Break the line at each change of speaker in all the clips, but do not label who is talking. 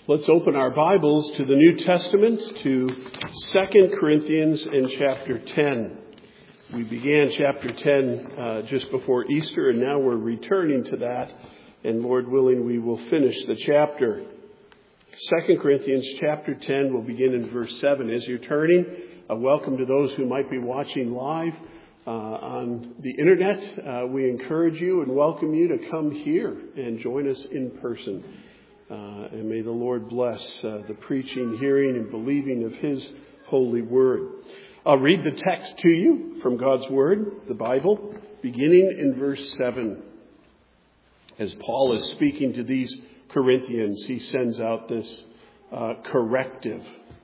Let's open our Bibles to the New Testament, to 2 Corinthians in chapter 10. We began chapter 10 just before Easter, and now we're returning to that. And Lord willing, we will finish the chapter. 2 Corinthians chapter 10 will begin in verse 7. As you're turning, welcome to those who might be watching live on the internet. We encourage you and welcome you to come here and join us in person. And may the Lord bless the preaching, hearing, and believing of His holy word. I'll read the text to you from God's word, the Bible, beginning in verse 7. As Paul is speaking to these Corinthians, he sends out this corrective.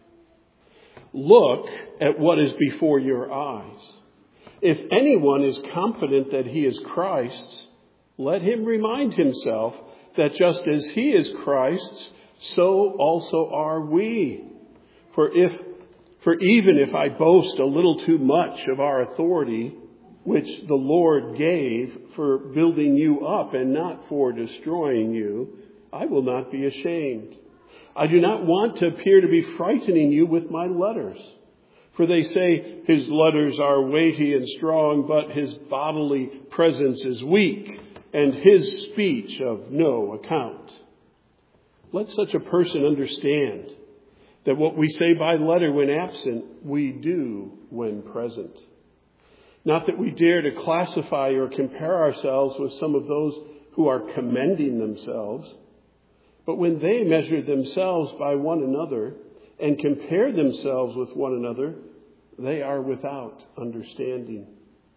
Look at what is before your eyes. If anyone is confident that he is Christ's, let him remind himself that just as he is Christ's, so also are we. For even if I boast a little too much of our authority, which the Lord gave for building you up and not for destroying you, I will not be ashamed. I do not want to appear to be frightening you with my letters. For they say his letters are weighty and strong, but his bodily presence is weak, and his speech of no account. Let such a person understand that what we say by letter when absent, we do when present. Not that we dare to classify or compare ourselves with some of those who are commending themselves, but when they measure themselves by one another and compare themselves with one another, they are without understanding.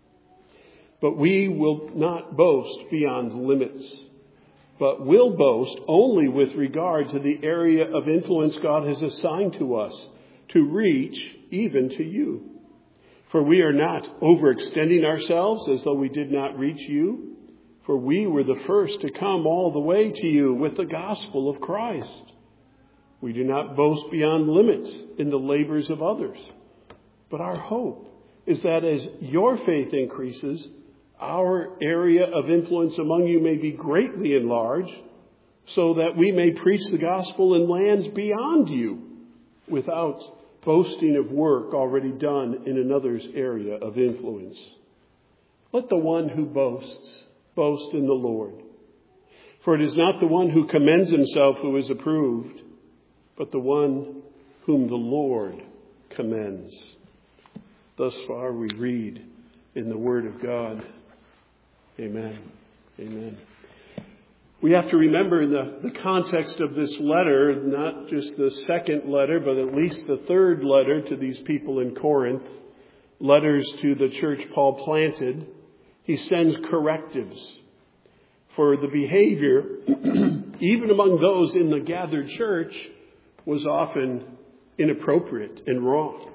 But we will not boast beyond limits, but will boast only with regard to the area of influence God has assigned to us to reach even to you. For we are not overextending ourselves as though we did not reach you, for we were the first to come all the way to you with the gospel of Christ. We do not boast beyond limits in the labors of others, but our hope is that as your faith increases, our area of influence among you may be greatly enlarged, so that we may preach the gospel in lands beyond you without boasting of work already done in another's area of influence. Let the one who boasts boast in the Lord. For it is not the one who commends himself who is approved, but the one whom the Lord commends. Thus far we read in the Word of God. Amen. Amen. We have to remember in the context of this letter, not just the second letter, but at least the third letter to these people in Corinth, letters to the church Paul planted, he sends correctives for the behavior, even among those in the gathered church, was often inappropriate and wrong.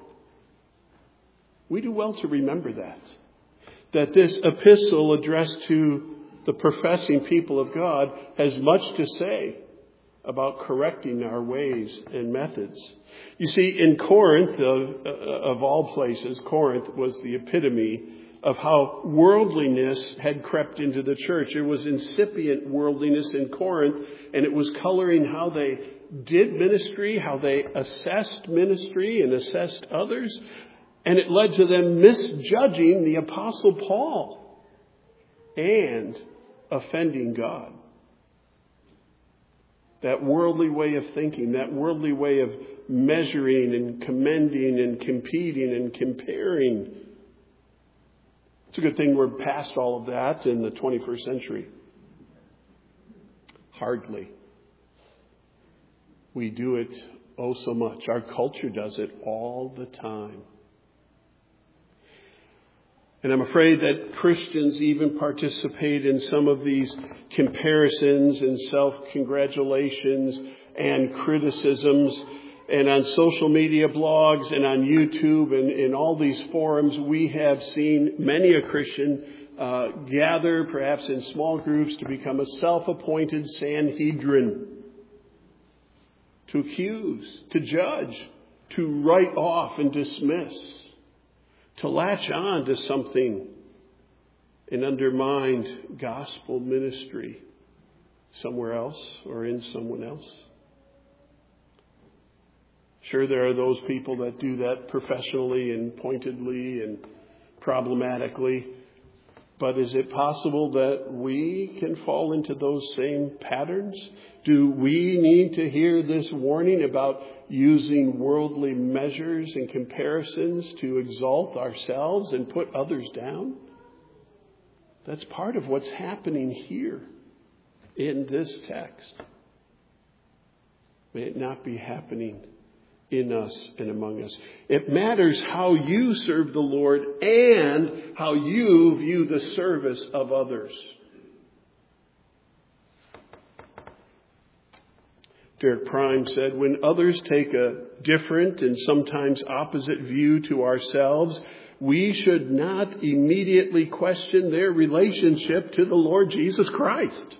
We do well to remember that this epistle addressed to the professing people of God has much to say about correcting our ways and methods. You see, in Corinth, of all places, Corinth was the epitome of how worldliness had crept into the church. There was incipient worldliness in Corinth, and it was coloring how they did ministry, how they assessed ministry and assessed others. And it led to them misjudging the Apostle Paul and offending God. That worldly way of thinking, that worldly way of measuring and commending and competing and comparing. It's a good thing we're past all of that in the 21st century. Hardly. We do it oh so much. Our culture does it all the time. And I'm afraid that Christians even participate in some of these comparisons and self-congratulations and criticisms. And on social media blogs and on YouTube and in all these forums, we have seen many a Christian gather, perhaps in small groups, to become a self-appointed Sanhedrin. To accuse, to judge, to write off and dismiss. To latch on to something and undermine gospel ministry somewhere else or in someone else. Sure, there are those people that do that professionally and pointedly and problematically. But is it possible that we can fall into those same patterns? Do we need to hear this warning about using worldly measures and comparisons to exalt ourselves and put others down? That's part of what's happening here in this text. May it not be happening in us and among us. It matters how you serve the Lord and how you view the service of others. Derek Prime said, when others take a different and sometimes opposite view to ourselves, we should not immediately question their relationship to the Lord Jesus Christ.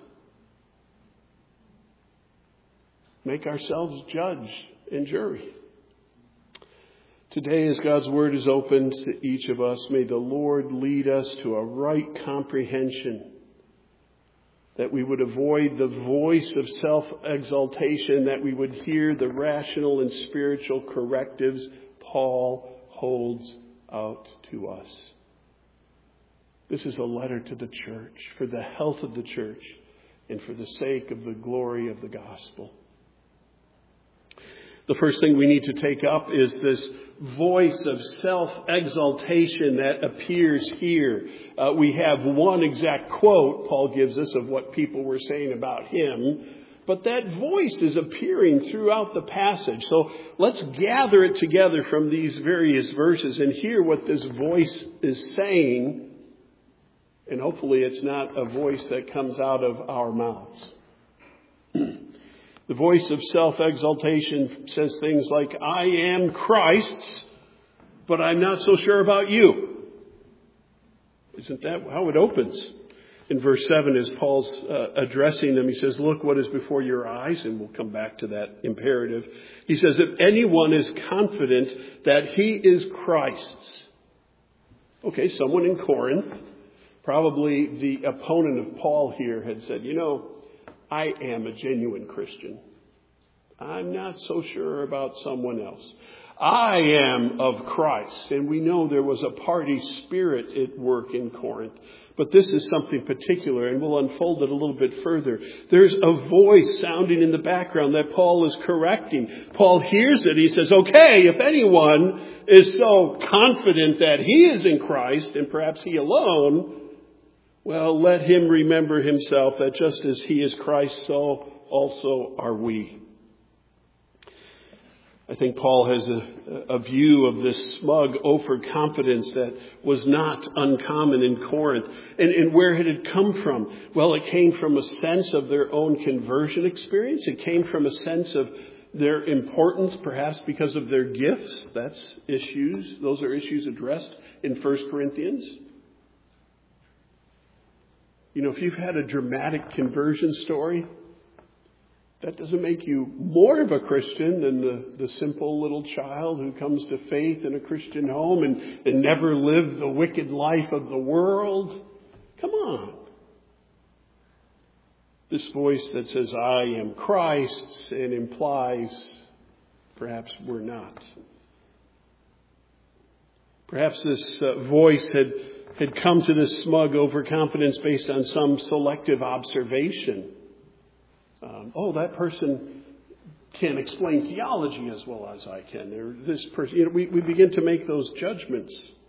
Make ourselves judge and jury. Today, as God's Word is opened to each of us, may the Lord lead us to a right comprehension, that we would avoid the voice of self-exaltation, that we would hear the rational and spiritual correctives Paul holds out to us. This is a letter to the church, for the health of the church and for the sake of the glory of the gospel. The first thing we need to take up is this voice of self-exaltation that appears here. We have one exact quote Paul gives us of what people were saying about him, but that voice is appearing throughout the passage. So let's gather it together from these various verses and hear what this voice is saying. And hopefully it's not a voice that comes out of our mouths. The voice of self-exaltation says things like, I am Christ's, but I'm not so sure about you. Isn't that how it opens? In verse 7, as Paul's addressing them, he says, look what is before your eyes, and we'll come back to that imperative. He says, if anyone is confident that he is Christ's. Okay, someone in Corinth, probably the opponent of Paul here, had said, I am a genuine Christian. I'm not so sure about someone else. I am of Christ. And we know there was a party spirit at work in Corinth. But this is something particular, and we'll unfold it a little bit further. There's a voice sounding in the background that Paul is correcting. Paul hears it. He says, okay, if anyone is so confident that he is in Christ, and perhaps he alone, well, let him remember himself that just as he is Christ, so also are we. I think Paul has a view of this smug overconfidence that was not uncommon in Corinth. And where had it come from? Well, it came from a sense of their own conversion experience. It came from a sense of their importance, perhaps because of their gifts. That's issues. Those are issues addressed in 1 Corinthians. If you've had a dramatic conversion story, that doesn't make you more of a Christian than the simple little child who comes to faith in a Christian home and never lived the wicked life of the world. Come on. This voice that says, I am Christ's, and implies perhaps we're not. Perhaps this voice had come to this smug overconfidence based on some selective observation. That person can explain theology as well as I can. Or this person, we begin to make those judgments.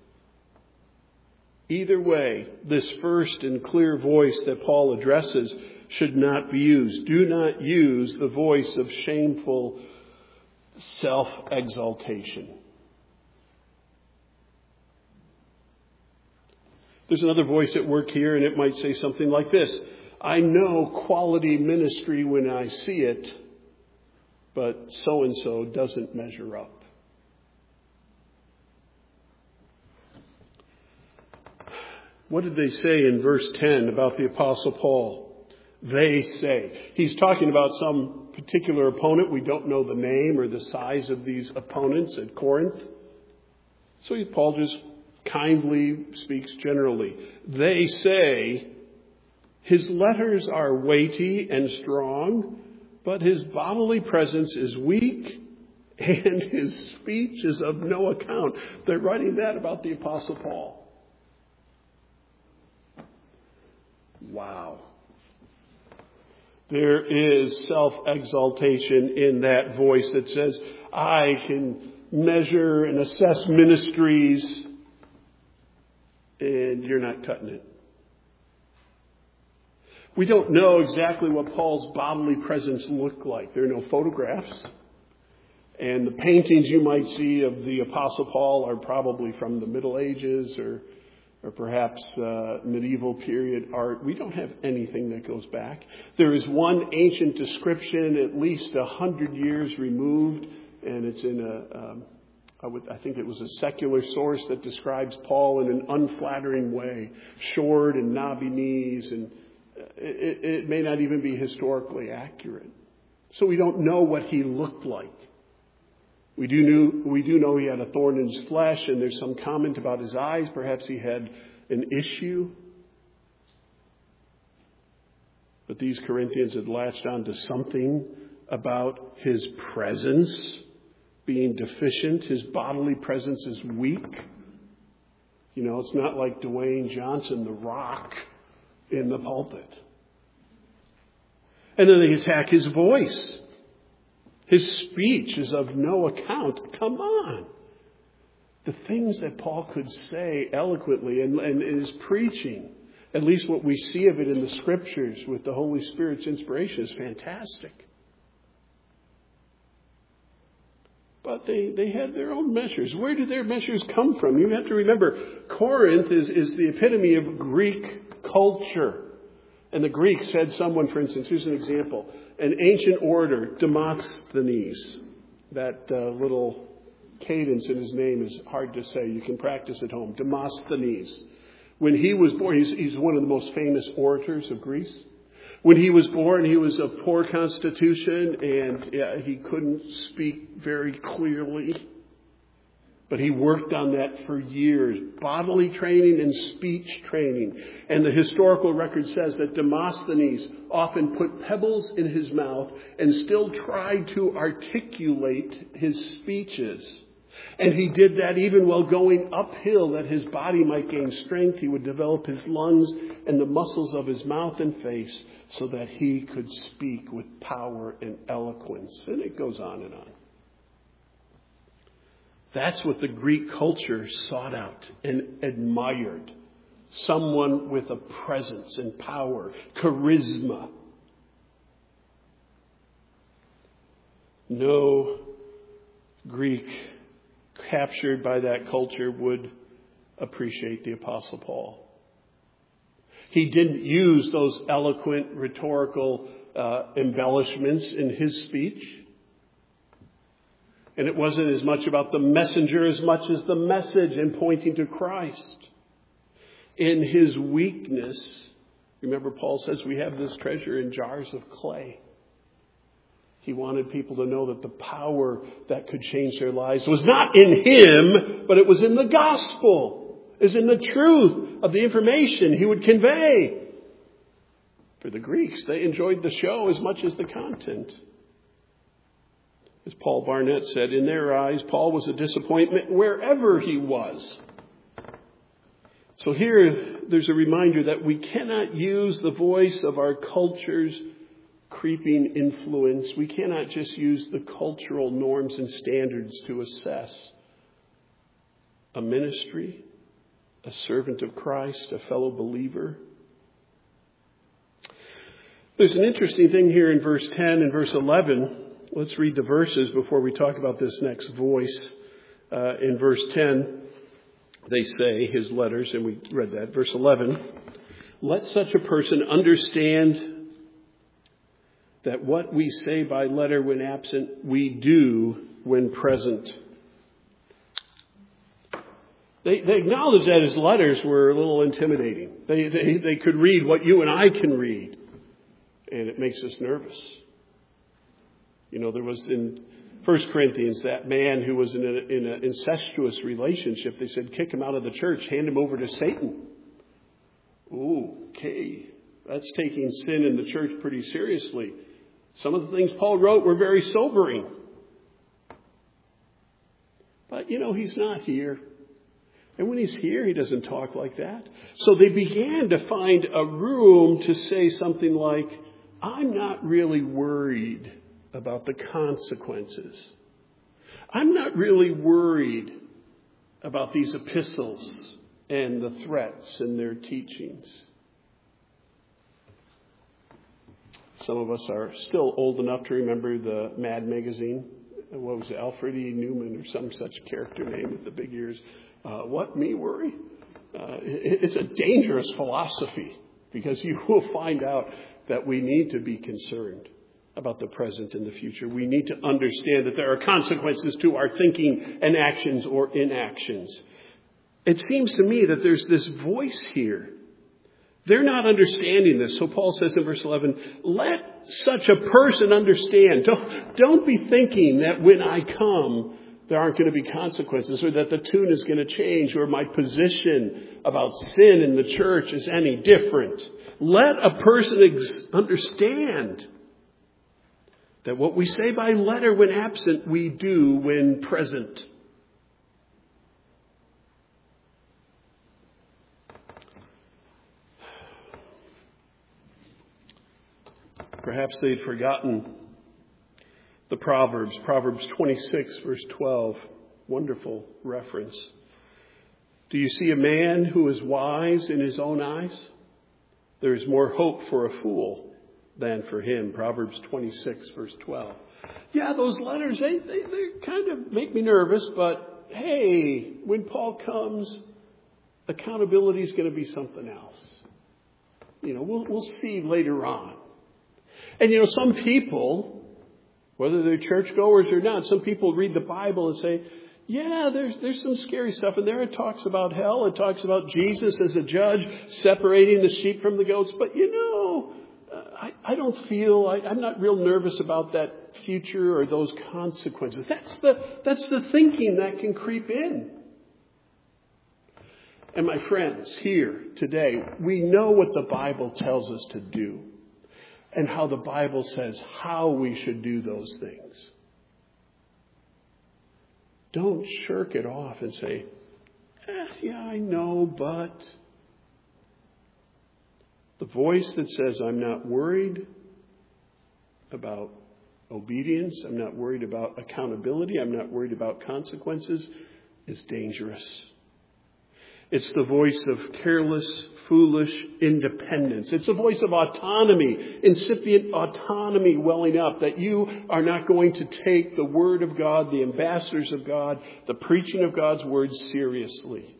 Either way, this first and clear voice that Paul addresses should not be used. Do not use the voice of shameful self-exaltation. There's another voice at work here, and it might say something like this. I know quality ministry when I see it, but so-and-so doesn't measure up. What did they say in verse 10 about the Apostle Paul? They say. He's talking about some particular opponent. We don't know the name or the size of these opponents at Corinth. So Paul just kindly speaks generally. They say, his letters are weighty and strong, but his bodily presence is weak and his speech is of no account. They're writing that about the Apostle Paul. Wow. There is self-exaltation in that voice that says, I can measure and assess ministries, and you're not cutting it. We don't know exactly what Paul's bodily presence looked like. There are no photographs. And the paintings you might see of the Apostle Paul are probably from the Middle Ages or perhaps medieval period art. We don't have anything that goes back. There is one ancient description, at least 100 years removed, and it's in I think it was a secular source that describes Paul in an unflattering way, short and knobby knees, and it may not even be historically accurate. So we don't know what he looked like. We do know he had a thorn in his flesh, and there's some comment about his eyes. Perhaps he had an issue. But these Corinthians had latched on to something about his presence being deficient. His bodily presence is weak. You know, it's not like Dwayne Johnson, the Rock, in the pulpit. And then they attack his voice. His speech is of no account. Come on. The things that Paul could say eloquently and in his preaching, at least what we see of it in the Scriptures with the Holy Spirit's inspiration, is fantastic. But they had their own measures. Where do their measures come from? You have to remember, Corinth is the epitome of Greek culture. And the Greeks had someone, for instance, here's an example, an ancient orator, Demosthenes. That little cadence in his name is hard to say. You can practice at home. Demosthenes. When he was born, he's one of the most famous orators of Greece. When he was born, he was of poor constitution and he couldn't speak very clearly. But he worked on that for years. Bodily training and speech training. And the historical record says that Demosthenes often put pebbles in his mouth and still tried to articulate his speeches. And he did that even while going uphill, that his body might gain strength. He would develop his lungs and the muscles of his mouth and face so that he could speak with power and eloquence. And it goes on and on. That's what the Greek culture sought out and admired. Someone with a presence and power, charisma. No Greek captured by that culture would appreciate the Apostle Paul. He didn't use those eloquent, rhetorical embellishments in his speech. And it wasn't as much about the messenger as much as the message and pointing to Christ. In his weakness, remember Paul says we have this treasure in jars of clay. He wanted people to know that the power that could change their lives was not in him, but it was in the gospel. It was in the truth of the information he would convey. For the Greeks, they enjoyed the show as much as the content. As Paul Barnett said, in their eyes, Paul was a disappointment wherever he was. So here, there's a reminder that we cannot use the voice of our culture's creeping influence. We cannot just use the cultural norms and standards to assess a ministry, a servant of Christ, a fellow believer. There's an interesting thing here in verse 10 and verse 11. Let's read the verses before we talk about this next voice. In verse 10, they say, his letters, and we read that. Verse 11, let such a person understand that what we say by letter when absent, we do when present. They acknowledge that his letters were a little intimidating. They could read what you and I can read. And it makes us nervous. You know, there was in 1 Corinthians that man who was in an incestuous relationship. They said, kick him out of the church, hand him over to Satan. Ooh, okay. That's taking sin in the church pretty seriously. Some of the things Paul wrote were very sobering. But, he's not here. And when he's here, he doesn't talk like that. So they began to find a room to say something like, I'm not really worried about the consequences. I'm not really worried about these epistles and the threats and their teachings. Some of us are still old enough to remember the Mad magazine. What was it, Alfred E. Newman or some such character name with the big ears. What, me worry? It's a dangerous philosophy because you will find out that we need to be concerned about the present and the future. We need to understand that there are consequences to our thinking and actions or inactions. It seems to me that there's this voice here. They're not understanding this. So Paul says in verse 11, let such a person understand. Don't be thinking that when I come, there aren't going to be consequences or that the tune is going to change or my position about sin in the church is any different. Let a person understand that what we say by letter when absent, we do when present. Perhaps they'd forgotten the Proverbs 26, verse 12. Wonderful reference. Do you see a man who is wise in his own eyes? There is more hope for a fool than for him. Proverbs 26, verse 12. Yeah, those letters, they kind of make me nervous, but hey, when Paul comes, accountability is going to be something else. We'll see later on. And some people, whether they're churchgoers or not, some people read the Bible and say, yeah, there's some scary stuff in there. It talks about hell. It talks about Jesus as a judge separating the sheep from the goats. But I don't feel, I'm not real nervous about that future or those consequences. That's the thinking that can creep in. And my friends, here today, we know what the Bible tells us to do and how the Bible says how we should do those things. Don't shirk it off and say, yeah, I know, but the voice that says, I'm not worried about obedience, I'm not worried about accountability, I'm not worried about consequences, is dangerous. It's the voice of careless, foolish independence. It's a voice of autonomy, incipient autonomy welling up, that you are not going to take the Word of God, the ambassadors of God, the preaching of God's Word seriously.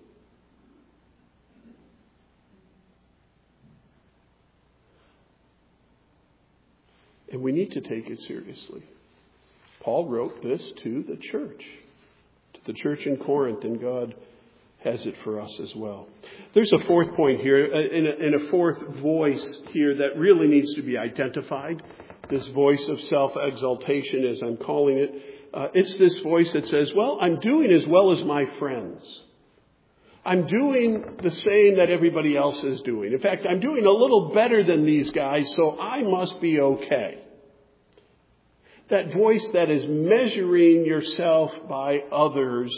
And we need to take it seriously. Paul wrote this to the church in Corinth, and God has it for us as well. There's a fourth point here, and a fourth voice here that really needs to be identified. This voice of self-exaltation, as I'm calling it. It's this voice that says, well, I'm doing as well as my friends. I'm doing the same that everybody else is doing. In fact, I'm doing a little better than these guys, so I must be okay. That voice that is measuring yourself by others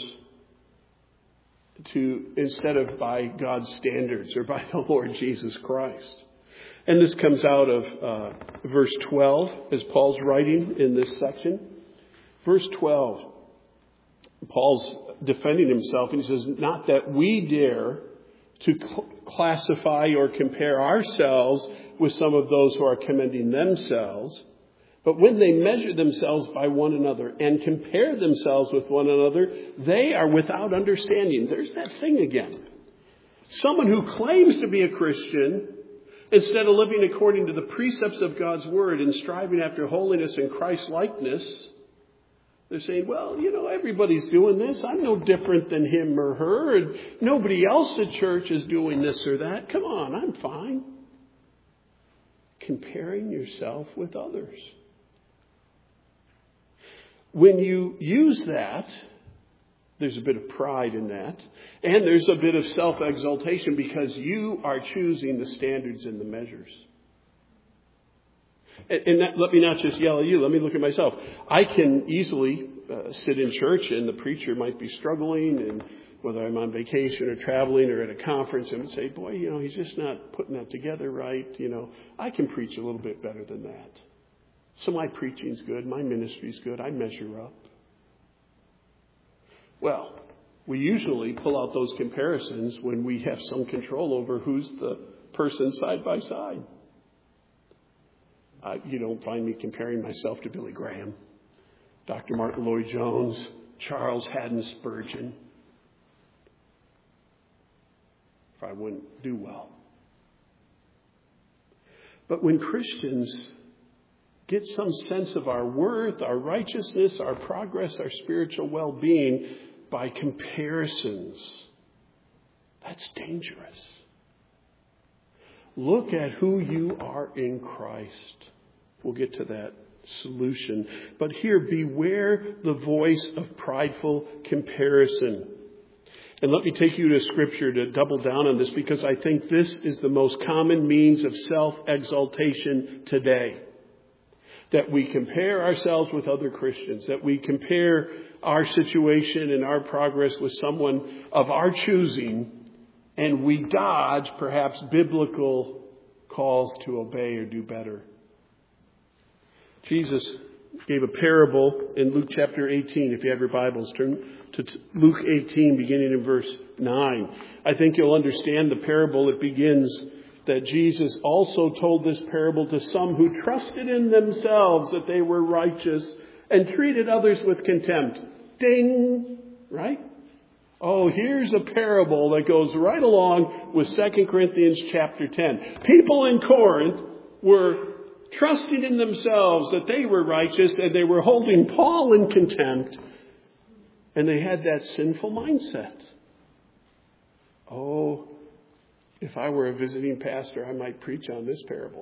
instead of by God's standards or by the Lord Jesus Christ. And this comes out of verse 12 as Paul's writing in this section. Verse 12, Paul's defending himself and he says, not that we dare to classify or compare ourselves with some of those who are commending themselves, but when they measure themselves by one another and compare themselves with one another, they are without understanding. There's that thing again. Someone who claims to be a Christian, instead of living according to the precepts of God's Word and striving after holiness and Christ-likeness, they're saying, well, everybody's doing this. I'm no different than him or her. And nobody else at church is doing this or that. Come on, I'm fine. Comparing yourself with others. When you use that, there's a bit of pride in that. And there's a bit of self-exaltation because you are choosing the standards and the measures. And let me not just yell at you. Let me look at myself. I can easily sit in church and the preacher might be struggling, and whether I'm on vacation or traveling or at a conference, and say, boy, he's just not putting that together right. I can preach a little bit better than that. So my preaching's good. My ministry's good. I measure up. Well, we usually pull out those comparisons when we have some control over who's the person side by side. You don't find me comparing myself to Billy Graham, Dr. Martin Lloyd-Jones, Charles Haddon Spurgeon. If I wouldn't do well. But when Christians get some sense of our worth, our righteousness, our progress, our spiritual well-being by comparisons, that's dangerous. Look at who you are in Christ. We'll get to that solution. But here, beware the voice of prideful comparison. And let me take you to Scripture to double down on this, because I think this is the most common means of self-exaltation today. That we compare ourselves with other Christians, that we compare our situation and our progress with someone of our choosing, and we dodge perhaps biblical calls to obey or do better. Jesus gave a parable in Luke chapter 18. If you have your Bibles, turn to Luke 18, beginning in verse 9. I think you'll understand the parable. It begins that Jesus also told this parable to some who trusted in themselves that they were righteous and treated others with contempt. Ding! Right? Oh, here's a parable that goes right along with 2 Corinthians chapter 10. People in Corinth were trusting in themselves that they were righteous, and they were holding Paul in contempt, and they had that sinful mindset. Oh, if I were a visiting pastor, I might preach on this parable.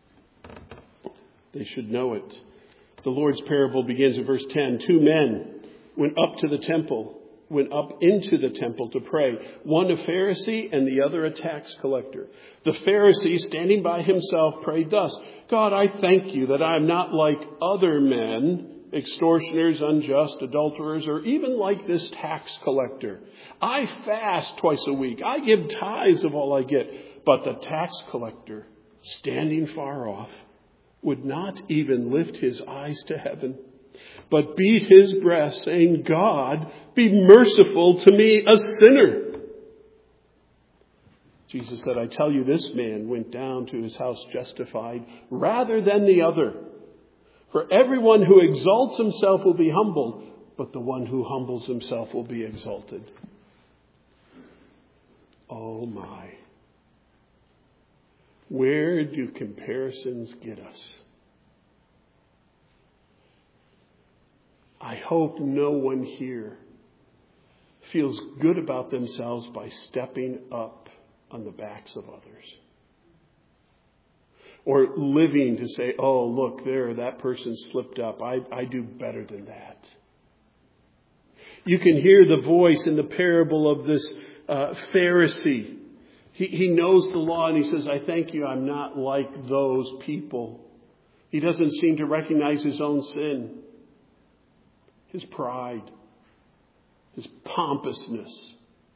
They should know it. The Lord's parable begins in verse 10. 2 men went up into the temple to pray. One a Pharisee and the other a tax collector. The Pharisee, standing by himself, prayed thus: God, I thank you that I am not like other men, extortioners, unjust, adulterers, or even like this tax collector. I fast twice a week. I give tithes of all I get. But the tax collector, standing far off, would not even lift his eyes to heaven, but beat his breast, saying, God, be merciful to me, a sinner. Jesus said, I tell you, this man went down to his house justified rather than the other. For everyone who exalts himself will be humbled, but the one who humbles himself will be exalted. Oh my. Where do comparisons get us? I hope no one here feels good about themselves by stepping up on the backs of others. Or living to say, oh, look, that person slipped up. I do better than that. You can hear the voice in the parable of this Pharisee. He knows the law and he says, I thank you, I'm not like those people. He doesn't seem to recognize his own sin, his pride, his pompousness.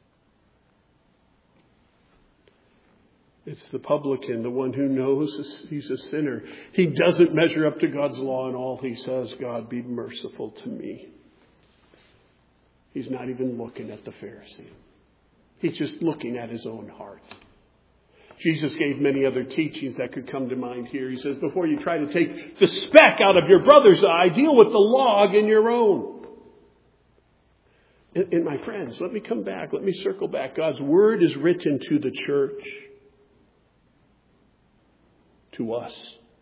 It's the publican, the one who knows he's a sinner. He doesn't measure up to God's law in all he says. God, be merciful to me. He's not even looking at the Pharisee. He's just looking at his own heart. Jesus gave many other teachings that could come to mind here. He says, before you try to take the speck out of your brother's eye, deal with the log in your own. And my friends, let me come back. Let me circle back. God's word is written to the church. To us.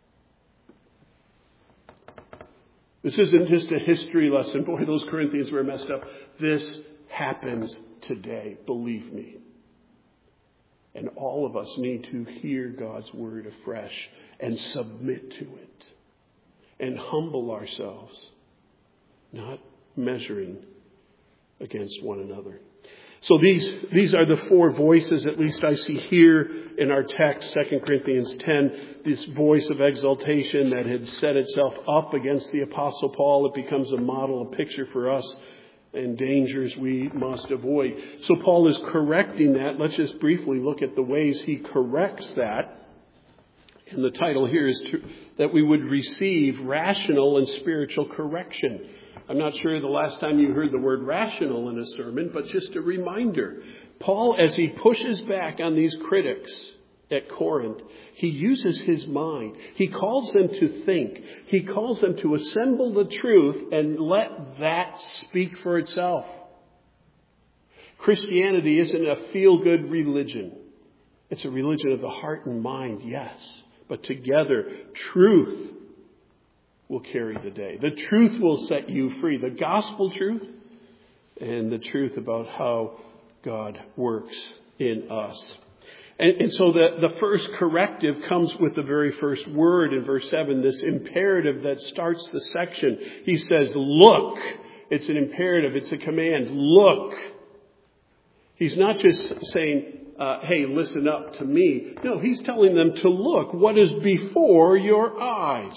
This isn't just a history lesson. Boy, those Corinthians were messed up. This happens today, believe me. And all of us need to hear God's word afresh and submit to it and humble ourselves, not measuring against one another. So these are the four voices, at least I see here in our text, 2 Corinthians 10, this voice of exaltation that had set itself up against the Apostle Paul. It becomes a model, a picture for us, and dangers we must avoid. So Paul is correcting that. Let's just briefly look at the ways he corrects that. And the title here is that we would receive rational and spiritual correction. I'm not sure the last time you heard the word rational in a sermon, but just a reminder. Paul, as he pushes back on these critics at Corinth, he uses his mind. He calls them to think. He calls them to assemble the truth and let that speak for itself. Christianity isn't a feel-good religion. It's a religion of the heart and mind, yes. But together, truth will carry the day. The truth will set you free. The gospel truth and the truth about how God works in us. And so the first corrective comes with the very first word in verse 7, this imperative that starts the section. He says, look. It's an imperative. It's a command. Look. He's not just saying, hey, listen up to me. No, he's telling them to look. What is before your eyes?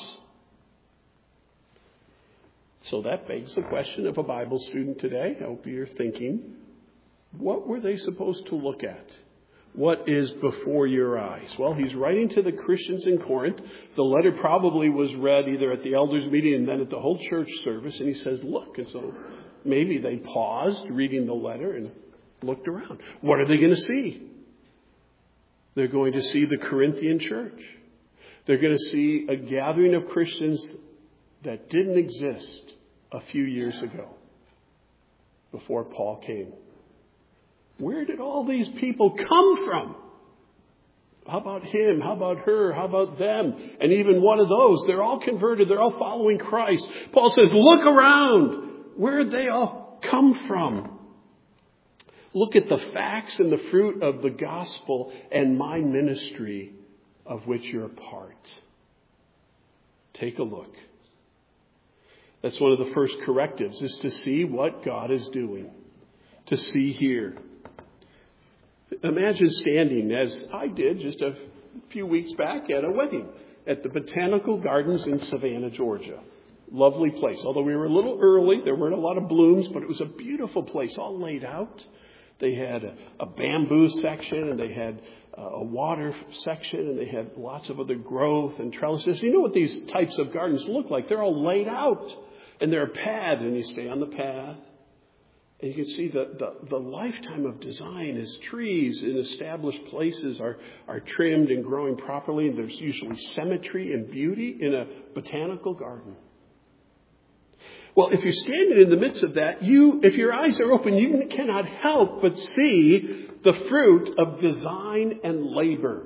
So that begs the question of a Bible student today. I hope you're thinking, what were they supposed to look at? What is before your eyes? Well, he's writing to the Christians in Corinth. The letter probably was read either at the elders' meeting and then at the whole church service. And he says, look. And so maybe they paused reading the letter and looked around. What are they going to see? They're going to see the Corinthian church. They're going to see a gathering of Christians that didn't exist a few years ago before Paul came. Where did all these people come from? How about him? How about her? How about them? And even one of those, they're all converted. They're all following Christ. Paul says, look around. Where did they all come from? Look at the facts and the fruit of the gospel and my ministry of which you're a part. Take a look. That's one of the first correctives, is to see what God is doing. To see here. Imagine standing, as I did just a few weeks back, at a wedding at the Botanical Gardens in Savannah, Georgia. Lovely place. Although we were a little early, there weren't a lot of blooms, but it was a beautiful place, all laid out. They had a bamboo section, and they had a water section, and they had lots of other growth and trellises. You know what these types of gardens look like? They're all laid out, and they're paths, and you stay on the path. And you can see the lifetime of design is trees in established places are trimmed and growing properly. And there's usually symmetry and beauty in a botanical garden. Well, if you're standing in the midst of that, if your eyes are open, you cannot help but see the fruit of design and labor.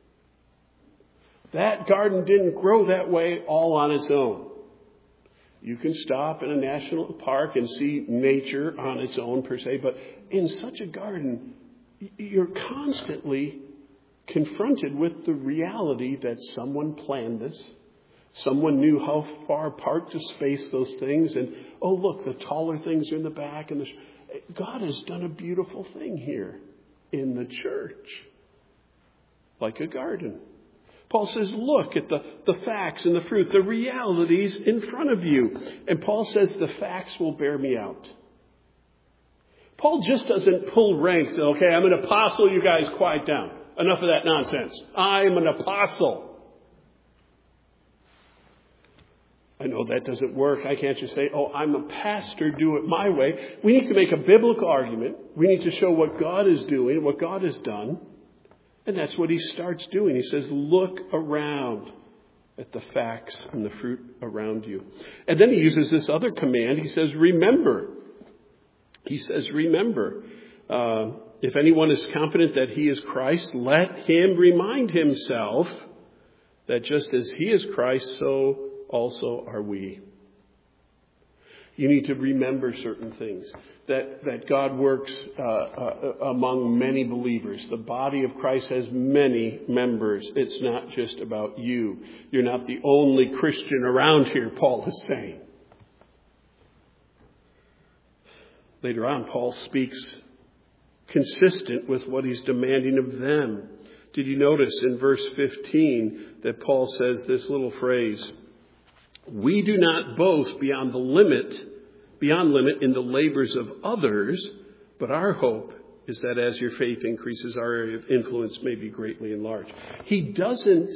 That garden didn't grow that way all on its own. You can stop in a national park and see nature on its own per se, but in such a garden, you're constantly confronted with the reality that someone planned this. Someone knew how far apart to space those things. And, oh, look, the taller things are in the back. And God has done a beautiful thing here in the church, like a garden. Paul says, look at the facts and the fruit, the realities in front of you. And Paul says the facts will bear me out. Paul just doesn't pull ranks. Okay, I'm an apostle, you guys quiet down. Enough of that nonsense. I'm an apostle. I know that doesn't work. I can't just say, oh, I'm a pastor, do it my way. We need to make a biblical argument. We need to show what God is doing, what God has done. And that's what he starts doing. He says, look around at the facts and the fruit around you. And then he uses this other command. He says, remember. He says, remember. If anyone is confident that he is Christ, let him remind himself that just as he is Christ, so also are we. You need to remember certain things. That God works among many believers. The body of Christ has many members. It's not just about you. You're not the only Christian around here, Paul is saying. Later on, Paul speaks consistent with what he's demanding of them. Did you notice in verse 15 that Paul says this little phrase, "We do not boast beyond limit in the labors of others, but our hope is that as your faith increases, our area of influence may be greatly enlarged." He doesn't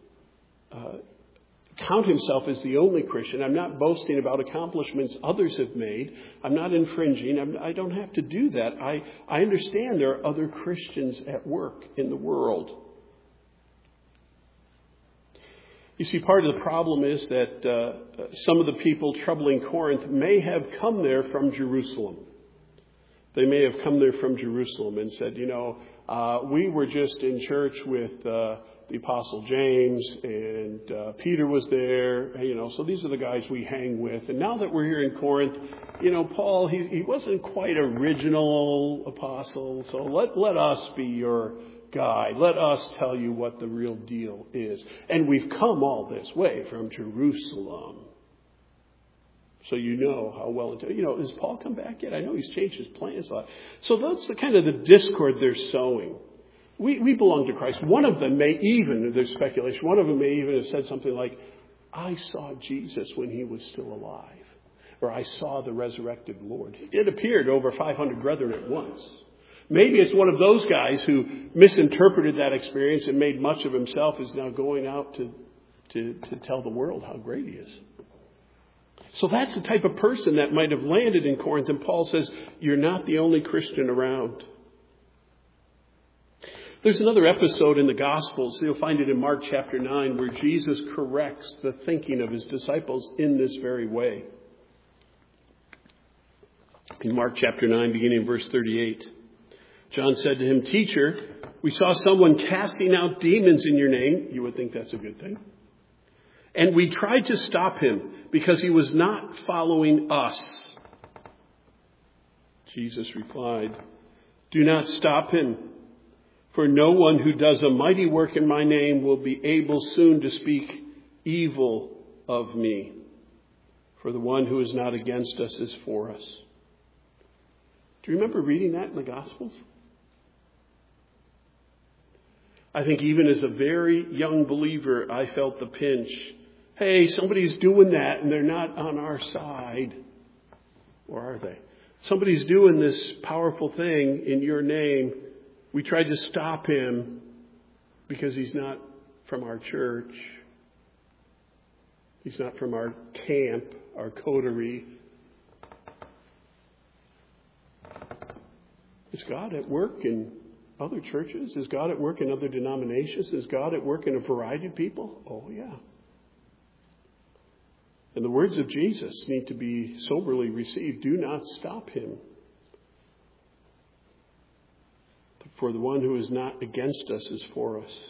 count himself as the only Christian. I'm not boasting about accomplishments others have made. I'm not infringing. I don't have to do that. I understand there are other Christians at work in the world. You see, part of the problem is that some of the people troubling Corinth may have come there from Jerusalem. They may have come there from Jerusalem and said, we were just in church with the Apostle James, and Peter was there, so these are the guys we hang with. And now that we're here in Corinth, Paul, he wasn't quite original apostle, so let us be your guide. Let us tell you what the real deal is. And we've come all this way from Jerusalem. So you know how well it, has Paul come back yet? I know he's changed his plans a lot. So that's the kind of the discord they're sowing. We belong to Christ. One of them may even, there's speculation, one of them may even have said something like, "I saw Jesus when he was still alive." Or, "I saw the resurrected Lord." It appeared to over 500 brethren at once. Maybe it's one of those guys who misinterpreted that experience and made much of himself, is now going out to tell the world how great he is. So that's the type of person that might have landed in Corinth. And Paul says, you're not the only Christian around. There's another episode in the Gospels. You'll find it in Mark chapter 9, where Jesus corrects the thinking of his disciples in this very way. In Mark chapter 9, beginning in verse 38, John said to him, "Teacher, we saw someone casting out demons in your name." You would think that's a good thing. "And we tried to stop him because he was not following us." Jesus replied, "Do not stop him. For no one who does a mighty work in my name will be able soon to speak evil of me. For the one who is not against us is for us." Do you remember reading that in the Gospels? I think even as a very young believer, I felt the pinch. Hey, somebody's doing that and they're not on our side. Or are they? Somebody's doing this powerful thing in your name. We tried to stop him because he's not from our church. He's not from our camp, our coterie. Is God at work in other churches? Is God at work in other denominations? Is God at work in a variety of people? Oh, yeah. And the words of Jesus need to be soberly received. Do not stop him. For the one who is not against us is for us.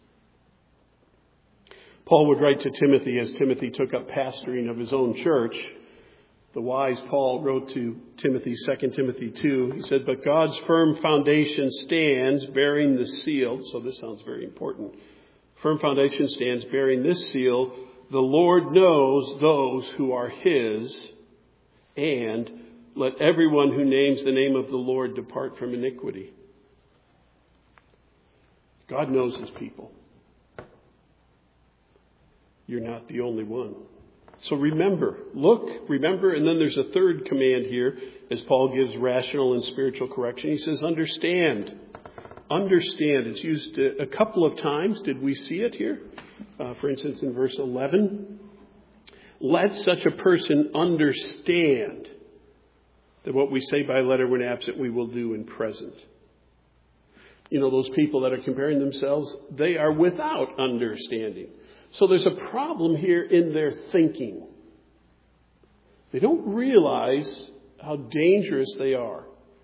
Paul would write to Timothy as Timothy took up pastoring of his own church. The wise Paul wrote to Timothy, 2 Timothy 2. He said, "But God's firm foundation stands bearing the seal." So this sounds very important. Firm foundation stands bearing this seal. "The Lord knows those who are his, and let everyone who names the name of the Lord depart from iniquity." God knows his people. You're not the only one. So remember, remember, and then there's a third command here as Paul gives rational and spiritual correction. He says, understand. Understand. It's used a couple of times. Did we see it here? For instance, in verse 11. Let such a person understand that what we say by letter when absent, we will do in present. Those people that are comparing themselves, they are without understanding. So there's a problem here in their thinking. They don't realize how dangerous they are.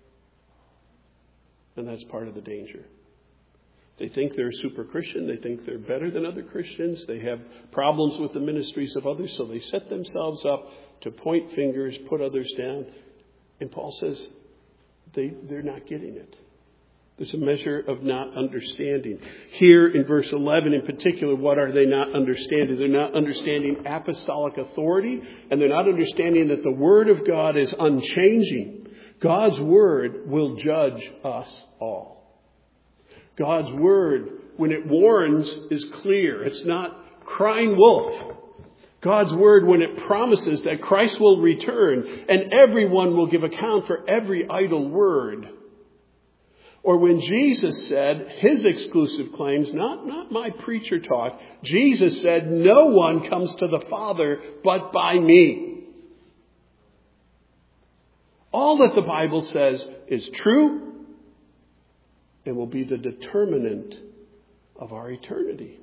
And that's part of the danger. They think they're a super Christian. They think they're better than other Christians. They have problems with the ministries of others. So they set themselves up to point fingers, put others down. And Paul says they're not getting it. There's a measure of not understanding. Here in verse 11 in particular, what are they not understanding? They're not understanding apostolic authority, and they're not understanding that the Word of God is unchanging. God's word will judge us all. God's word, when it warns, is clear. It's not crying wolf. God's word, when it promises that Christ will return and everyone will give account for every idle word. Or when Jesus said his exclusive claims, not my preacher talk, Jesus said, no one comes to the Father but by me. All that the Bible says is true and will be the determinant of our eternity.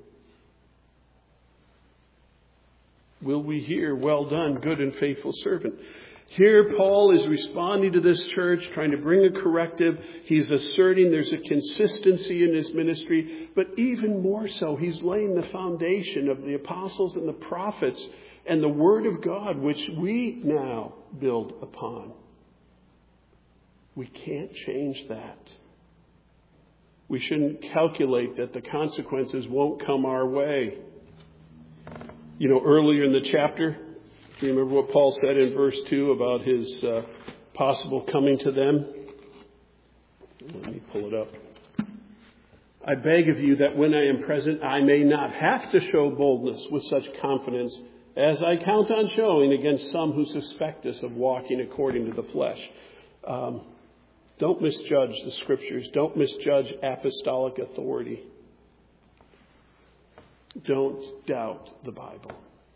Will we hear, well done, good and faithful servant? Here Paul is responding to this church, trying to bring a corrective. He's asserting there's a consistency in his ministry, but even more so, he's laying the foundation of the apostles and the prophets and the word of God, which we now build upon. We can't change that. We shouldn't calculate that the consequences won't come our way. You know, earlier in the chapter, do you remember what Paul said in verse 2 about his possible coming to them? Let me pull it up. I beg of you that when I am present, I may not have to show boldness with such confidence as I count on showing against some who suspect us of walking according to the flesh. Don't misjudge the Scriptures. Don't misjudge apostolic authority. Don't doubt the Bible.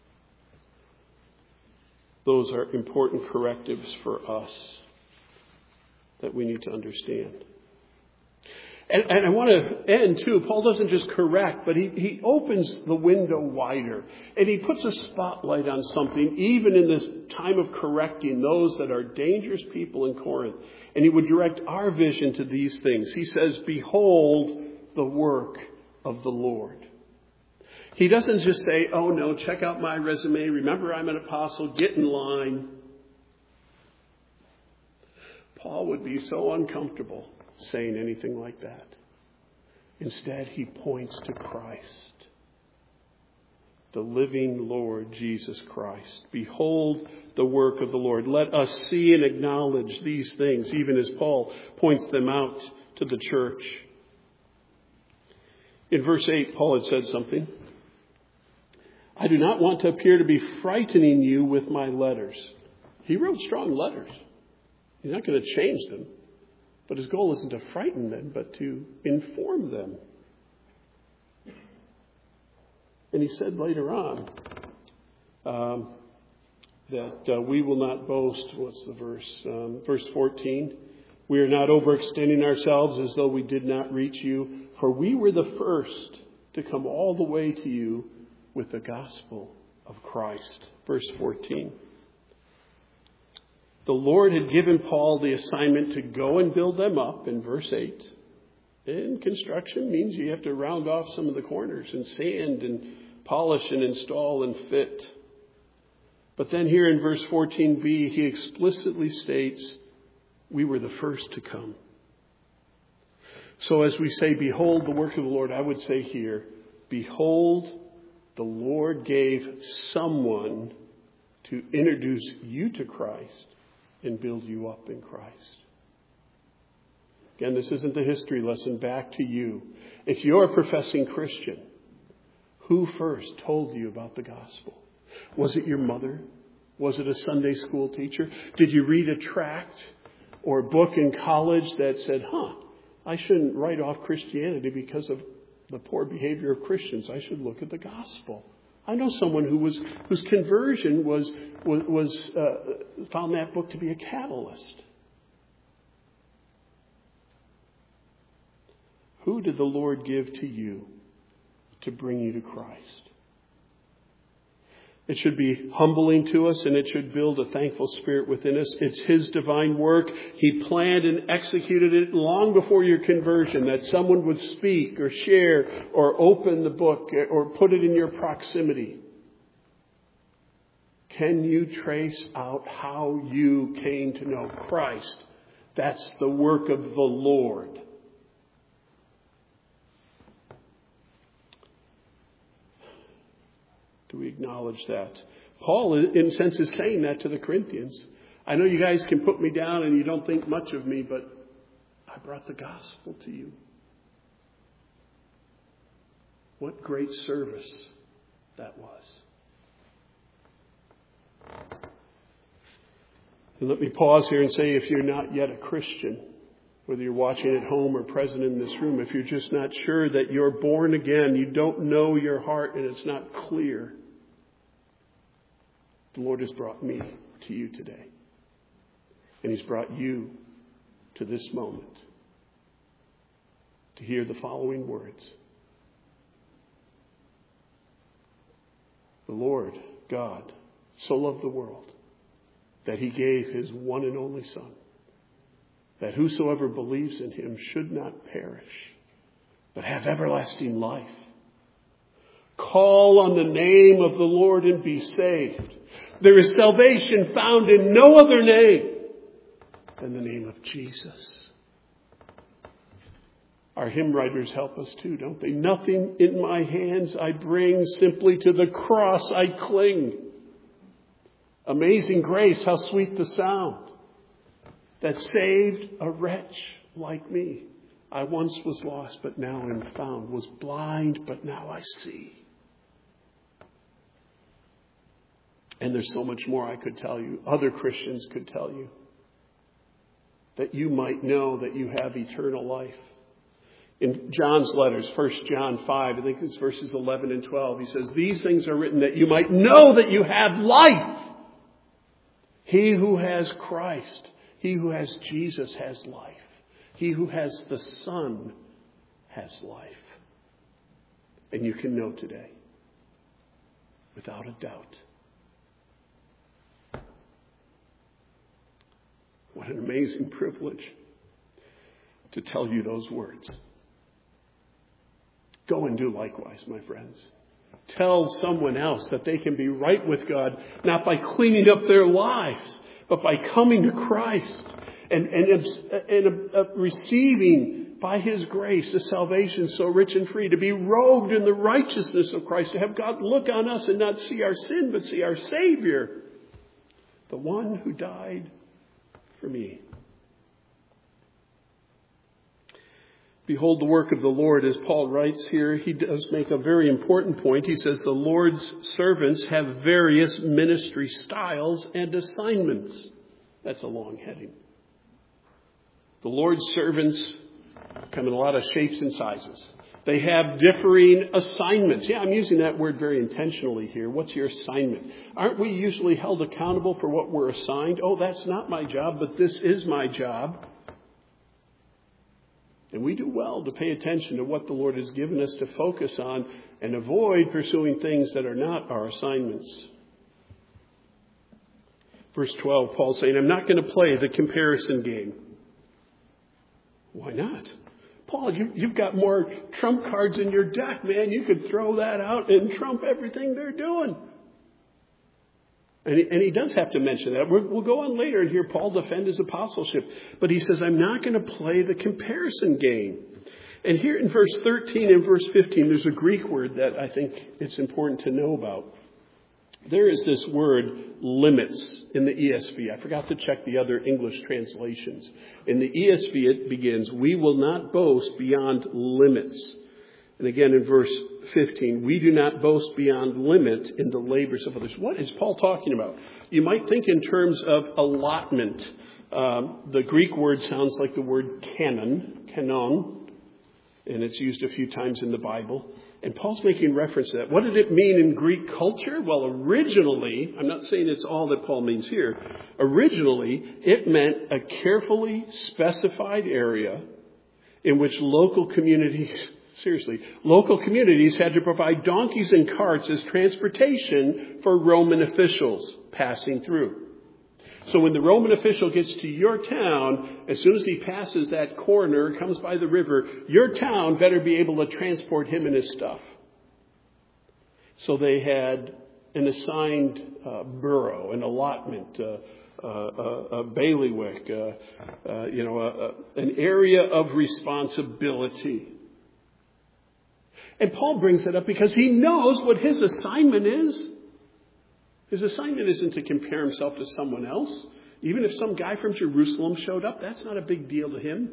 Those are important correctives for us that we need to understand. And I want to end too. Paul doesn't just correct, but he opens the window wider. And he puts a spotlight on something, even in this time of correcting those that are dangerous people in Corinth. And he would direct our vision to these things. He says, behold the work of the Lord. He doesn't just say, oh no, check out my resume. Remember, I'm an apostle. Get in line. Paul would be so uncomfortable saying anything like that. Instead, he points to Christ, the living Lord Jesus Christ. Behold the work of the Lord. Let us see and acknowledge these things, even as Paul points them out to the church. In verse 8, Paul had said something. I do not want to appear to be frightening you with my letters. He wrote strong letters. He's not going to change them. But his goal isn't to frighten them, but to inform them. And he said later on that we will not boast. What's the verse? Verse 14. We are not overextending ourselves as though we did not reach you, for we were the first to come all the way to you with the gospel of Christ. Verse 14. The Lord had given Paul the assignment to go and build them up in verse 8. And construction means you have to round off some of the corners and sand and polish and install and fit. But then here in verse 14b, he explicitly states, we were the first to come. So as we say, behold the work of the Lord, I would say here, behold, the Lord gave someone to introduce you to Christ and build you up in Christ. Again, this isn't the history lesson. Back to you. If you're a professing Christian, who first told you about the gospel? Was it your mother? Was it a Sunday school teacher? Did you read a tract or a book in college that said, I shouldn't write off Christianity because of the poor behavior of Christians. I should look at the gospel. I know someone whose conversion was found that book to be a catalyst. Who did the Lord give to you to bring you to Christ? It should be humbling to us, and it should build a thankful spirit within us. It's His divine work. He planned and executed it long before your conversion, that someone would speak or share or open the book or put it in your proximity. Can you trace out how you came to know Christ? That's the work of the Lord. Do we acknowledge that? Paul, in a sense, is saying that to the Corinthians. I know you guys can put me down and you don't think much of me, but I brought the gospel to you. What great service that was. And let me pause here and say, if you're not yet a Christian, whether you're watching at home or present in this room, if you're just not sure that you're born again, you don't know your heart and it's not clear, the Lord has brought me to you today. And He's brought you to this moment to hear the following words. The Lord God so loved the world that He gave His one and only Son, that whosoever believes in Him should not perish, but have everlasting life. Call on the name of the Lord and be saved. There is salvation found in no other name than the name of Jesus. Our hymn writers help us too, don't they? Nothing in my hands I bring, simply to the cross I cling. Amazing grace, how sweet the sound that saved a wretch like me. I once was lost, but now am found. Was blind, but now I see. And there's so much more I could tell you. Other Christians could tell you. That you might know that you have eternal life. In John's letters, 1 John 5, I think it's verses 11 and 12, he says, these things are written that you might know that you have life. He who has Christ, he who has Jesus has life. He who has the Son has life. And you can know today, without a doubt. What an amazing privilege to tell you those words. Go and do likewise, my friends. Tell someone else that they can be right with God, not by cleaning up their lives, but by coming to Christ and receiving by His grace the salvation so rich and free, to be robed in the righteousness of Christ, to have God look on us and not see our sin, but see our Savior, the one who died for me. Behold the work of the Lord, as Paul writes here. He does make a very important point. He says the Lord's servants have various ministry styles and assignments. That's a long heading. The Lord's servants come in a lot of shapes and sizes. They have differing assignments. Yeah, I'm using that word very intentionally here. What's your assignment? Aren't we usually held accountable for what we're assigned? Oh, that's not my job, but this is my job. And we do well to pay attention to what the Lord has given us to focus on and avoid pursuing things that are not our assignments. Verse 12, Paul's saying, I'm not going to play the comparison game. Why not? Paul, you've got more trump cards in your deck, man. You could throw that out and trump everything they're doing. And he does have to mention that. We'll go on later and hear Paul defend his apostleship. But he says, I'm not going to play the comparison game. And here in verse 13 and verse 15, there's a Greek word that I think it's important to know about. There is this word limits in the ESV. I forgot to check the other English translations. In the ESV, it begins, we will not boast beyond limits. And again, in verse 15, we do not boast beyond limit in the labors of others. What is Paul talking about? You might think in terms of allotment. The Greek word sounds like the word canon, and it's used a few times in the Bible. And Paul's making reference to that. What did it mean in Greek culture? Well, originally, I'm not saying it's all that Paul means here. Originally, it meant a carefully specified area in which local communities had to provide donkeys and carts as transportation for Roman officials passing through. So when the Roman official gets to your town, as soon as he passes that corner, comes by the river, your town better be able to transport him and his stuff. So they had an assigned borough, an allotment, a bailiwick, an area of responsibility. And Paul brings that up because he knows what his assignment is. His assignment isn't to compare himself to someone else. Even if some guy from Jerusalem showed up, that's not a big deal to him.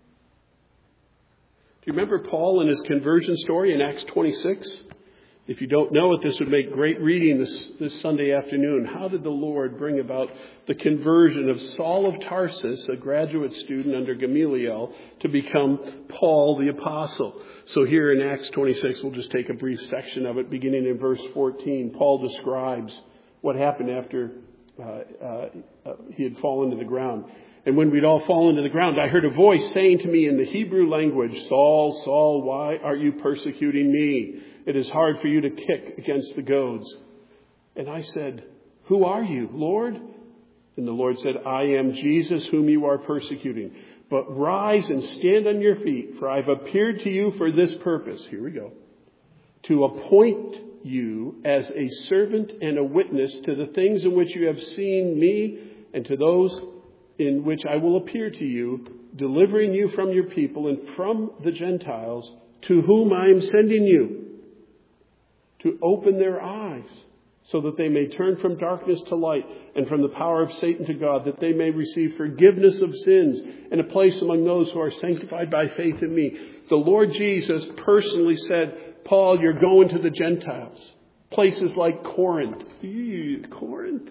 Do you remember Paul and his conversion story in Acts 26? If you don't know it, this would make great reading this Sunday afternoon. How did the Lord bring about the conversion of Saul of Tarsus, a graduate student under Gamaliel, to become Paul the Apostle? So here in Acts 26, we'll just take a brief section of it, beginning in verse 14. Paul describes what happened after he had fallen to the ground. And when we'd all fallen to the ground, I heard a voice saying to me in the Hebrew language, "Saul, Saul, why are you persecuting me? It is hard for you to kick against the goads." And I said, "Who are you, Lord?" And the Lord said, "I am Jesus whom you are persecuting. But rise and stand on your feet, for I've appeared to you for this purpose." Here we go. "To appoint you as a servant and a witness to the things in which you have seen me, and to those in which I will appear to you, delivering you from your people and from the Gentiles, to whom I am sending you, to open their eyes, so that they may turn from darkness to light and from the power of Satan to God, that they may receive forgiveness of sins and a place among those who are sanctified by faith in me." The Lord Jesus personally said, "Paul, you're going to the Gentiles." Places like Corinth. Corinth?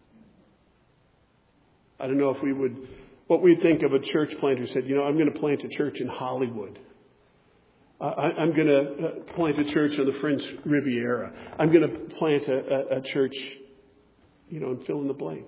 I don't know if what we'd think of a church planter who said, "I'm going to plant a church in Hollywood. I'm going to plant a church on the French Riviera. I'm going to plant a church, and fill in the blank."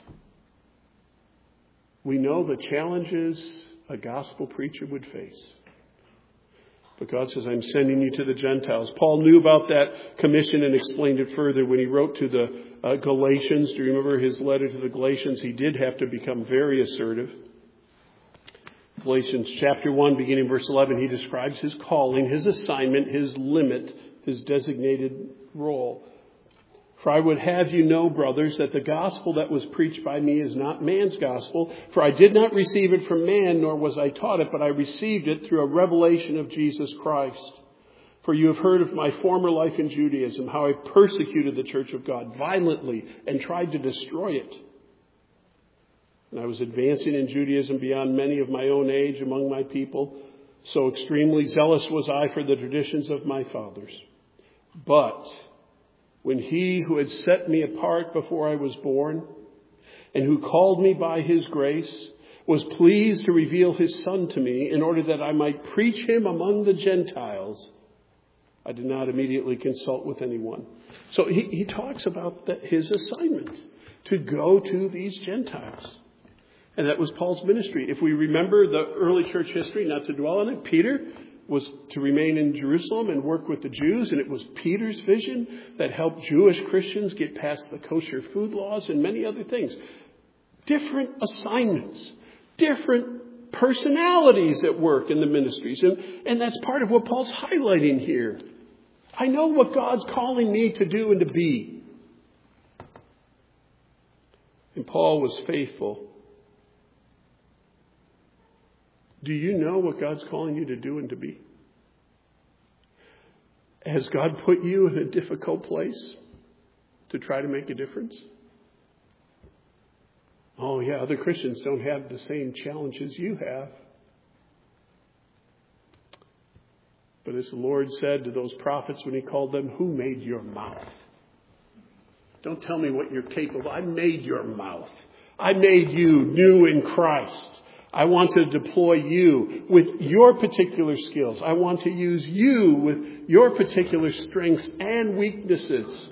We know the challenges a gospel preacher would face. But God says, "I'm sending you to the Gentiles." Paul knew about that commission and explained it further when he wrote to the Galatians. Do you remember his letter to the Galatians? He did have to become very assertive. Galatians chapter 1, beginning verse 11, he describes his calling, his assignment, his limit, his designated role. "For I would have you know, brothers, that the gospel that was preached by me is not man's gospel. For I did not receive it from man, nor was I taught it, but I received it through a revelation of Jesus Christ. For you have heard of my former life in Judaism, how I persecuted the church of God violently and tried to destroy it. And I was advancing in Judaism beyond many of my own age among my people. So extremely zealous was I for the traditions of my fathers. But when he who had set me apart before I was born, and who called me by his grace, was pleased to reveal his Son to me in order that I might preach him among the Gentiles, I did not immediately consult with anyone." So he talks about his assignment to go to these Gentiles. And that was Paul's ministry. If we remember the early church history, not to dwell on it, Peter was to remain in Jerusalem and work with the Jews. And it was Peter's vision that helped Jewish Christians get past the kosher food laws and many other things. Different assignments, different personalities at work in the ministries. And that's part of what Paul's highlighting here. I know what God's calling me to do and to be. And Paul was faithful. Do you know what God's calling you to do and to be? Has God put you in a difficult place to try to make a difference? Oh yeah, other Christians don't have the same challenges you have. But as the Lord said to those prophets when he called them, "Who made your mouth?" Don't tell me what you're capable of. I made your mouth. I made you new in Christ. I want to deploy you with your particular skills. I want to use you with your particular strengths and weaknesses.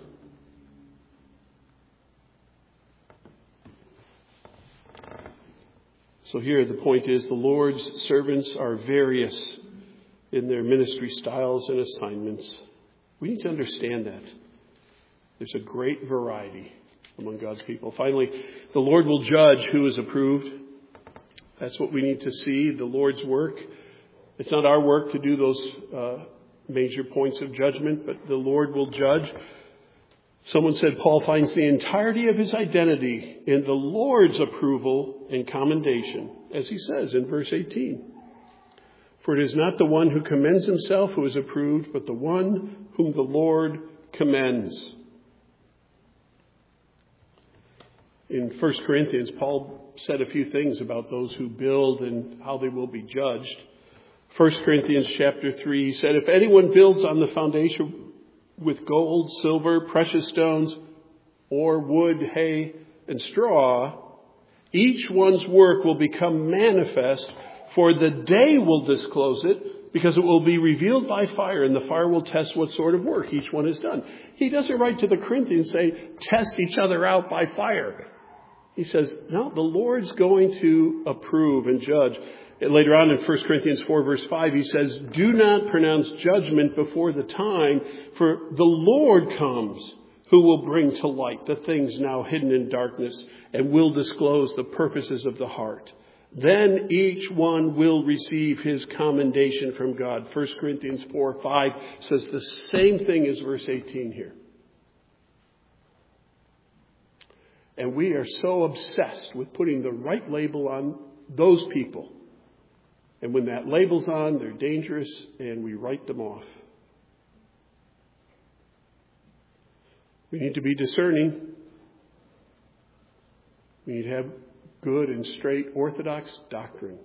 So here the point is the Lord's servants are various in their ministry styles and assignments. We need to understand that. There's a great variety among God's people. Finally, the Lord will judge who is approved. That's what we need to see, the Lord's work. It's not our work to do those major points of judgment, but the Lord will judge. Someone said Paul finds the entirety of his identity in the Lord's approval and commendation, as he says in verse 18. For it is not the one who commends himself who is approved, but the one whom the Lord commends. In 1 Corinthians, Paul said a few things about those who build and how they will be judged. 1 Corinthians chapter 3, he said, if anyone builds on the foundation with gold, silver, precious stones, or wood, hay, and straw, each one's work will become manifest, for the day will disclose it, because it will be revealed by fire, and the fire will test what sort of work each one has done. He doesn't write to the Corinthians say, test each other out by fire. He says, no, the Lord's going to approve and judge. Later on in 1 Corinthians 4 verse 5, he says, do not pronounce judgment before the time, for the Lord comes, who will bring to light the things now hidden in darkness and will disclose the purposes of the heart. Then each one will receive his commendation from God. 1 Corinthians 4:5 says the same thing as verse 18 here. And we are so obsessed with putting the right label on those people. And when that label's on, they're dangerous and we write them off. We need to be discerning. We need to have good and straight orthodox doctrine.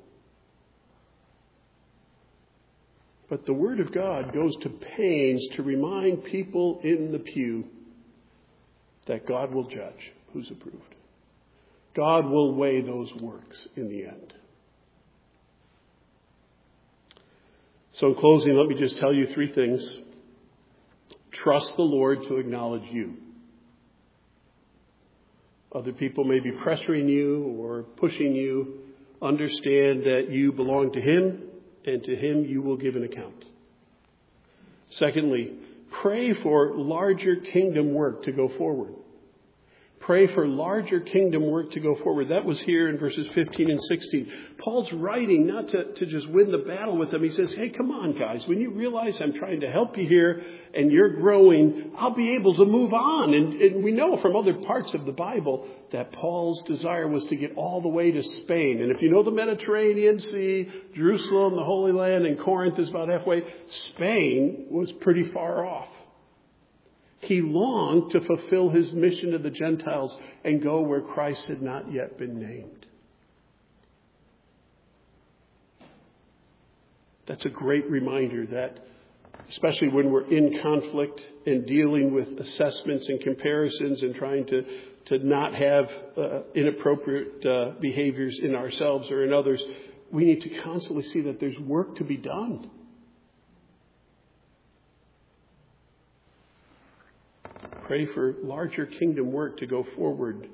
But the Word of God goes to pains to remind people in the pew that God will judge who's approved. God will weigh those works in the end. So in closing, let me just tell you three things. Trust the Lord to acknowledge you. Other people may be pressuring you or pushing you. Understand that you belong to Him, and to Him you will give an account. Secondly, pray for larger kingdom work to go forward. Pray for larger kingdom work to go forward. That was here in verses 15 and 16. Paul's writing not to just win the battle with them. He says, hey, come on, guys. When you realize I'm trying to help you here and you're growing, I'll be able to move on. And we know from other parts of the Bible that Paul's desire was to get all the way to Spain. And if you know the Mediterranean Sea, Jerusalem, the Holy Land, and Corinth is about halfway, Spain was pretty far off. He longed to fulfill his mission to the Gentiles and go where Christ had not yet been named. That's a great reminder that, especially when we're in conflict and dealing with assessments and comparisons and trying to not have inappropriate behaviors in ourselves or in others, we need to constantly see that there's work to be done. Pray for larger kingdom work to go forward.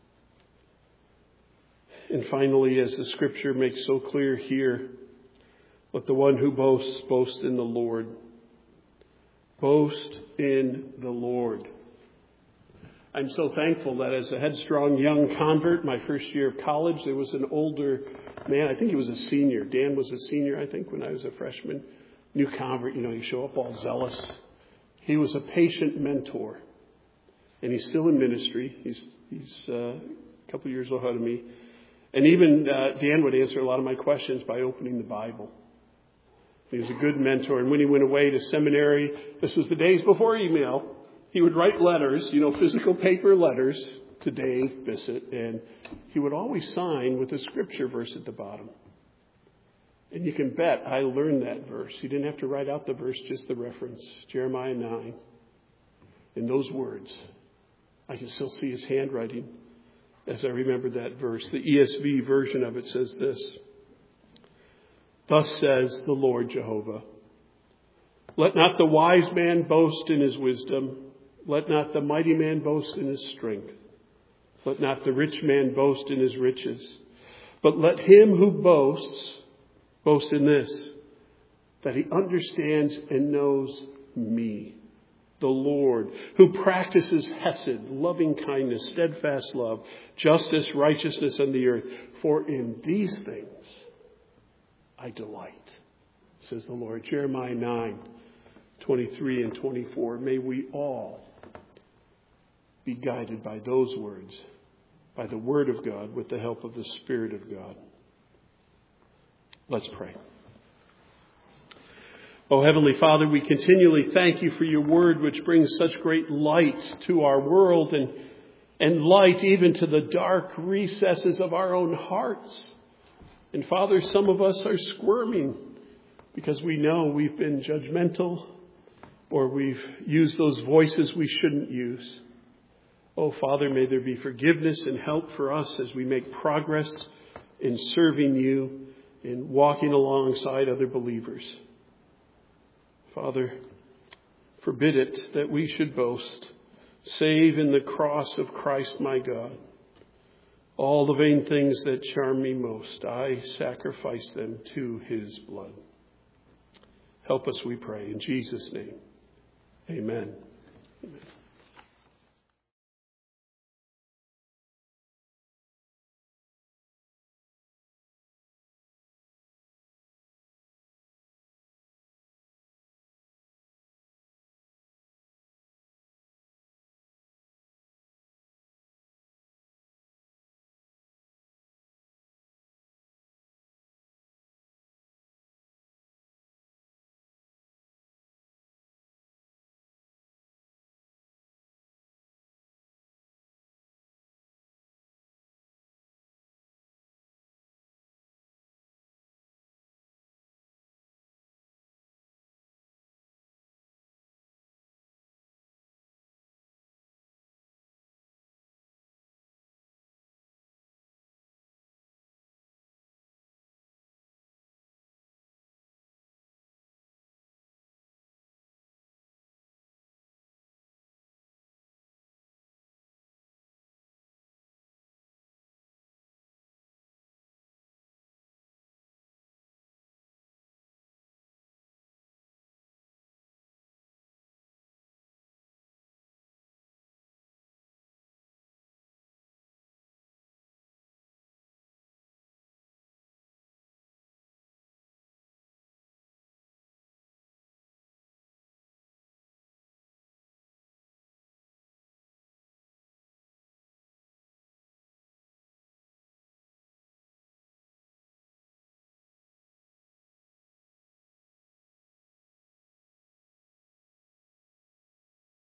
And finally, as the scripture makes so clear here, let the one who boasts, boast in the Lord. Boast in the Lord. I'm so thankful that as a headstrong young convert, my first year of college, there was an older man, I think he was a senior. Dan was a senior, I think, when I was a freshman. New convert, you show up all zealous. He was a patient mentor. And he's still in ministry. He's a couple years ahead of me. And even Dan would answer a lot of my questions by opening the Bible. He was a good mentor. And when he went away to seminary, this was the days before email, he would write letters, physical paper letters to Dave Bissett. And he would always sign with a scripture verse at the bottom. And you can bet I learned that verse. He didn't have to write out the verse, just the reference. Jeremiah 9. In those words, I can still see his handwriting as I remember that verse. The ESV version of it says this. Thus says the Lord Jehovah, let not the wise man boast in his wisdom. Let not the mighty man boast in his strength. Let not the rich man boast in his riches. But let him who boasts, boast in this, that he understands and knows me, the Lord, who practices hesed, loving kindness, steadfast love, justice, righteousness on the earth. For in these things I delight, says the Lord. Jeremiah 9, 23 and 24. May we all be guided by those words, by the Word of God, with the help of the Spirit of God. Let's pray. Oh, Heavenly Father, we continually thank you for your word, which brings such great light to our world. And and light even to the dark recesses of our own hearts. And Father, some of us are squirming because we know we've been judgmental or we've used those voices we shouldn't use. Oh, Father, may there be forgiveness and help for us as we make progress in serving you, in walking alongside other believers. Father, forbid it that we should boast, save in the cross of Christ my God. All the vain things that charm me most, I sacrifice them to his blood. Help us, we pray, in Jesus' name. Amen. Amen.